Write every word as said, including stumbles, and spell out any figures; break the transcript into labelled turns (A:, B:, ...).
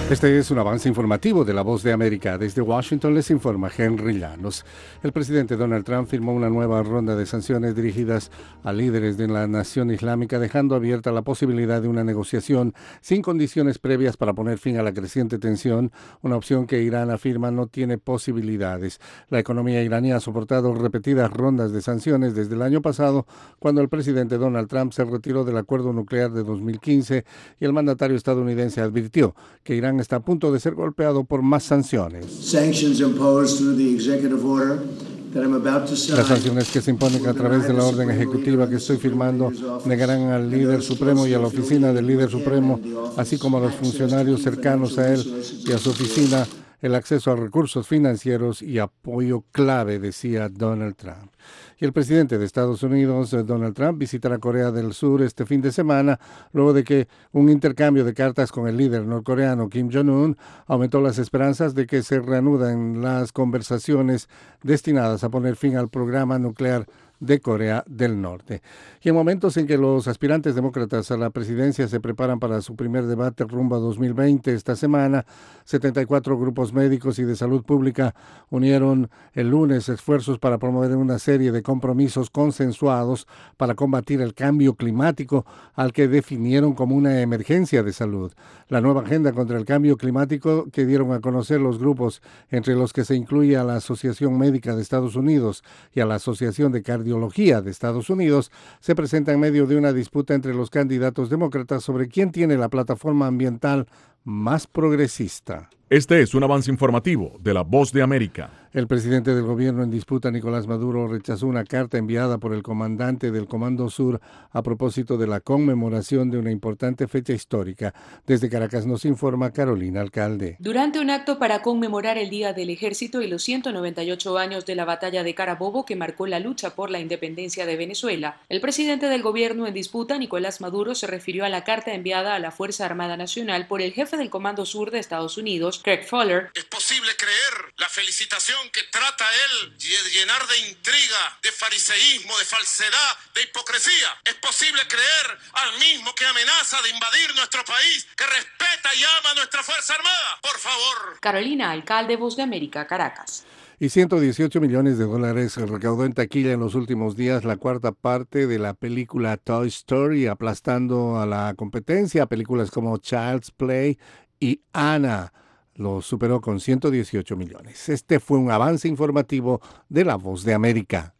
A: Este es un avance informativo de La Voz de América. Desde Washington les informa Henry Llanos. El presidente Donald Trump firmó una nueva ronda de sanciones dirigidas a líderes de la nación islámica, dejando abierta la posibilidad de una negociación sin condiciones previas para poner fin a la creciente tensión, una opción que Irán afirma no tiene posibilidades. La economía iraní ha soportado repetidas rondas de sanciones desde el año pasado, cuando el presidente Donald Trump se retiró del acuerdo nuclear de dos mil quince y el mandatario estadounidense advirtió que Irán está a punto de ser golpeado por más sanciones. Las sanciones que se imponen a través de la orden ejecutiva que estoy firmando negarán al líder supremo y a la oficina del líder supremo, así como a los funcionarios cercanos a él y a su oficina, el acceso a recursos financieros y apoyo clave, decía Donald Trump. Y el presidente de Estados Unidos, Donald Trump, visitará Corea del Sur este fin de semana, luego de que un intercambio de cartas con el líder norcoreano Kim Jong-un aumentó las esperanzas de que se reanudan las conversaciones destinadas a poner fin al programa nuclear de Corea del Norte. Y en momentos en que los aspirantes demócratas a la presidencia se preparan para su primer debate rumbo a dos mil veinte, esta semana, setenta y cuatro grupos médicos y de salud pública unieron el lunes esfuerzos para promover una serie de compromisos consensuados para combatir el cambio climático, al que definieron como una emergencia de salud. La nueva agenda contra el cambio climático que dieron a conocer los grupos, entre los que se incluye a la Asociación Médica de Estados Unidos y a la Asociación de Cardiología de Estados Unidos, se presenta en medio de una disputa entre los candidatos demócratas sobre quién tiene la plataforma ambiental más progresista.
B: Este es un avance informativo de La Voz de América.
A: El presidente del gobierno en disputa, Nicolás Maduro, rechazó una carta enviada por el comandante del Comando Sur a propósito de la conmemoración de una importante fecha histórica. Desde Caracas nos informa Carolina Alcalde.
C: Durante un acto para conmemorar el Día del Ejército y los ciento noventa y ocho años de la Batalla de Carabobo, que marcó la lucha por la independencia de Venezuela, el presidente del gobierno en disputa, Nicolás Maduro, se refirió a la carta enviada a la Fuerza Armada Nacional por el jefe del Comando Sur de Estados Unidos, Craig Fowler.
D: Es posible creer la felicitación que trata él de llenar de intriga, de fariseísmo, de falsedad, de hipocresía. Es posible creer al mismo que amenaza de invadir nuestro país, que respeta y ama a nuestra Fuerza Armada. Por favor.
C: Carolina Alcalde, Voz de América, Caracas.
A: Y ciento dieciocho millones de dólares recaudó en taquilla en los últimos días la cuarta parte de la película Toy Story, aplastando a la competencia. Películas como Child's Play y Anna lo superó con ciento dieciocho millones. Este fue un avance informativo de La Voz de América.